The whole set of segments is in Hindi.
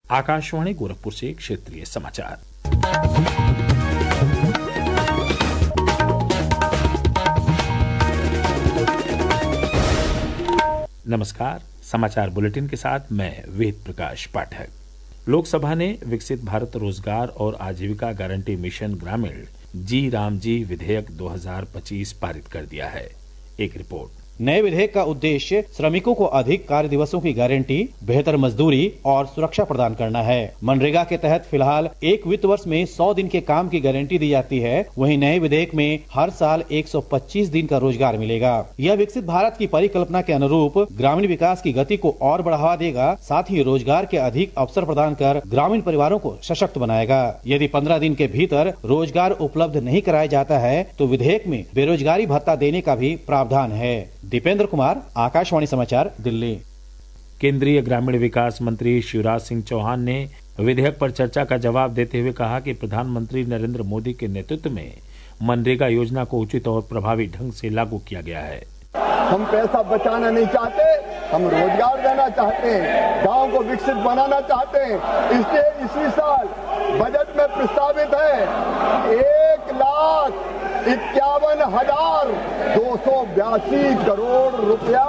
आकाशवाणी गोरखपुर से क्षेत्रीय समाचार। नमस्कार, समाचार बुलेटिन के साथ मैं वेद प्रकाश पाठक। लोकसभा ने विकसित भारत रोजगार और आजीविका गारंटी मिशन ग्रामीण जी राम जी विधेयक 2025 पारित कर दिया है। एक रिपोर्ट। नए विधेयक का उद्देश्य श्रमिकों को अधिक कार्य दिवसों की गारंटी, बेहतर मजदूरी और सुरक्षा प्रदान करना है। मनरेगा के तहत फिलहाल एक वित्त वर्ष में 100 दिन के काम की गारंटी दी जाती है। वहीं नए विधेयक में हर साल 125 दिन का रोजगार मिलेगा। यह विकसित भारत की परिकल्पना के अनुरूप ग्रामीण विकास की गति को और बढ़ावा देगा, साथ ही रोजगार के अधिक अवसर प्रदान कर ग्रामीण परिवारों को सशक्त बनाएगा। यदि 15 दिन के भीतर रोजगार उपलब्ध नहीं कराया जाता है तो विधेयक में बेरोजगारी भत्ता देने का भी प्रावधान है। दीपेंद्र कुमार, आकाशवाणी समाचार, दिल्ली। केंद्रीय ग्रामीण विकास मंत्री शिवराज सिंह चौहान ने विधेयक पर चर्चा का जवाब देते हुए कहा कि प्रधानमंत्री नरेंद्र मोदी के नेतृत्व में मनरेगा योजना को उचित और प्रभावी ढंग से लागू किया गया है। हम पैसा बचाना नहीं चाहते, हम रोजगार देना चाहते हैं, गांव को विकसित बनाना चाहते हैं। इसलिए इसी साल बजट में प्रस्तावित है 1,51,282 करोड़ रुपया।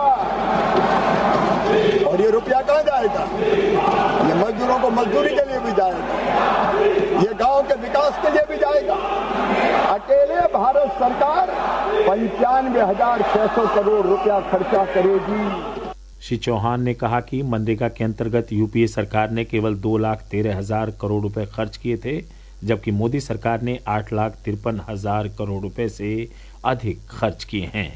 और ये रुपया कहाँ जाएगा? ये मजदूरों को मजदूरी के लिए भी जाएगा, ये गांव के विकास के लिए भी जाएगा। अकेले भारत सरकार 95,600 करोड़ रुपया खर्चा करेगी। श्री चौहान ने कहा कि मनरेगा के अंतर्गत यूपीए सरकार ने केवल 2,13,000 करोड़ रुपए खर्च किए थे, जबकि मोदी सरकार ने 8,53,000 करोड़ रुपए से अधिक खर्च किए हैं।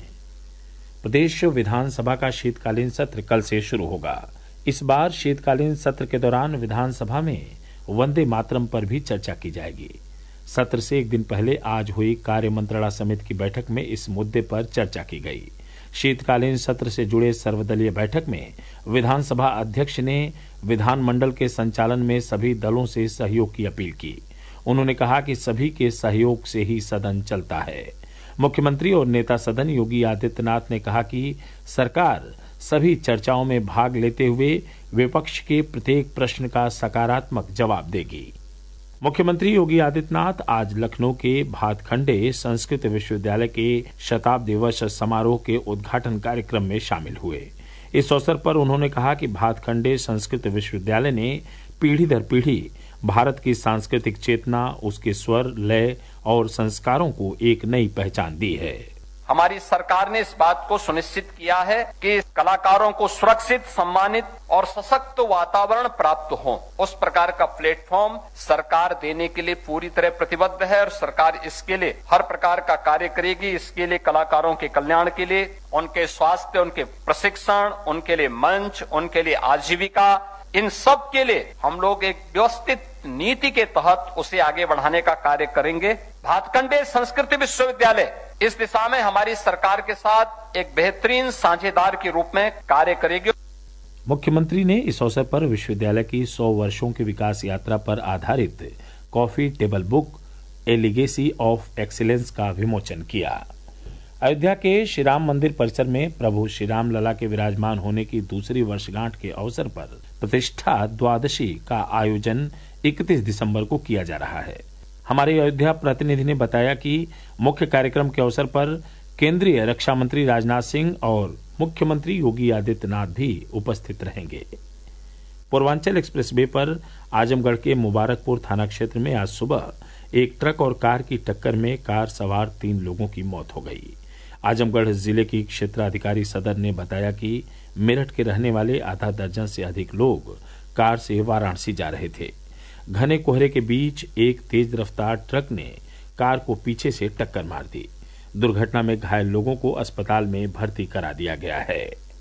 प्रदेश विधानसभा का शीतकालीन सत्र कल से शुरू होगा। इस बार शीतकालीन सत्र के दौरान विधानसभा में वंदे मातरम पर भी चर्चा की जाएगी। सत्र से एक दिन पहले आज हुई कार्य मंत्रणा समिति की बैठक में इस मुद्दे पर चर्चा की गई। शीतकालीन सत्र से जुड़े सर्वदलीय बैठक में विधानसभा अध्यक्ष ने विधानमंडल के संचालन में सभी दलों से सहयोग की अपील की। उन्होंने कहा कि सभी के सहयोग से ही सदन चलता है। मुख्यमंत्री और नेता सदन योगी आदित्यनाथ ने कहा कि सरकार सभी चर्चाओं में भाग लेते हुए विपक्ष के प्रत्येक प्रश्न का सकारात्मक जवाब देगी। मुख्यमंत्री योगी आदित्यनाथ आज लखनऊ के भातखंडे संस्कृत विश्वविद्यालय के शताब्दी वर्ष समारोह के उद्घाटन कार्यक्रम में शामिल हुए। इस अवसर पर उन्होंने कहा कि भातखंडे संस्कृत विश्वविद्यालय ने पीढ़ी दर पीढ़ी भारत की सांस्कृतिक चेतना, उसके स्वर, लय और संस्कारों को एक नई पहचान दी है। हमारी सरकार ने इस बात को सुनिश्चित किया है कि कलाकारों को सुरक्षित, सम्मानित और सशक्त वातावरण प्राप्त हो। उस प्रकार का प्लेटफॉर्म सरकार देने के लिए पूरी तरह प्रतिबद्ध है और सरकार इसके लिए हर प्रकार का कार्य करेगी। इसके लिए कलाकारों के कल्याण के लिए, उनके स्वास्थ्य, उनके प्रशिक्षण, उनके लिए मंच, उनके लिए आजीविका, इन सब के लिए हम लोग एक व्यवस्थित नीति के तहत उसे आगे बढ़ाने का कार्य करेंगे। भातखंडे संस्कृत विश्वविद्यालय इस दिशा में हमारी सरकार के साथ एक बेहतरीन साझेदार के रूप में कार्य करेगी। मुख्यमंत्री ने इस अवसर पर विश्वविद्यालय की 100 वर्षों की विकास यात्रा पर आधारित coffee table book a legacy of excellence का विमोचन किया। अयोध्या के श्रीराम मंदिर परिसर में प्रभु श्रीराम लला के विराजमान होने की दूसरी वर्षगांठ के अवसर पर प्रतिष्ठा द्वादशी का आयोजन 31 दिसंबर को किया जा रहा है। हमारे अयोध्या प्रतिनिधि ने बताया कि मुख्य कार्यक्रम के अवसर पर केंद्रीय रक्षा मंत्री राजनाथ सिंह और मुख्यमंत्री योगी आदित्यनाथ भी उपस्थित रहेंगे। पूर्वांचल एक्सप्रेस वे पर आजमगढ़ के मुबारकपुर थाना क्षेत्र में आज सुबह एक ट्रक और कार की टक्कर में कार सवार 3 लोगों की मौत हो गई। आजमगढ़ जिले की क्षेत्राधिकारी सदर ने बताया कि मेरठ के रहने वाले आधा दर्जन से अधिक लोग कार से वाराणसी जा रहे थे। घने कोहरे के बीच एक तेज रफ्तार ट्रक ने कार को पीछे से टक्कर मार दी। दुर्घटना में घायल लोगों को अस्पताल में भर्ती करा दिया गया है।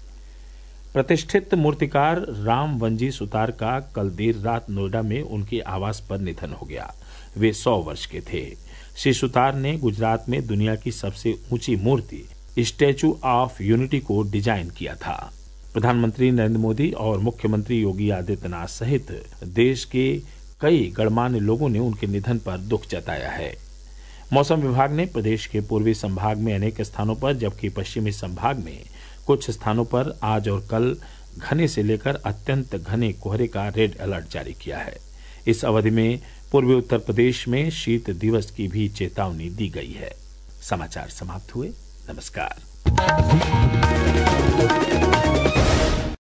प्रतिष्ठित मूर्तिकार राम वंजी सुतार का कल देर रात नोएडा में उनके आवास पर निधन हो गया। वे 100 वर्ष के थे। श्री सुतार ने गुजरात में दुनिया की सबसे ऊंची मूर्ति स्टैचू ऑफ यूनिटी को डिजाइन किया था। प्रधानमंत्री नरेंद्र मोदी और मुख्यमंत्री योगी आदित्यनाथ सहित देश के कई गणमान्य लोगों ने उनके निधन पर दुख जताया है। मौसम विभाग ने प्रदेश के पूर्वी संभाग में अनेक स्थानों पर, जबकि पश्चिमी संभाग में कुछ स्थानों पर आज और कल घने से लेकर अत्यंत घने कोहरे का रेड अलर्ट जारी किया है। इस अवधि में पूर्वी उत्तर प्रदेश में शीत दिवस की भी चेतावनी दी गई है। समाचार समाप्त हुए। नमस्कार।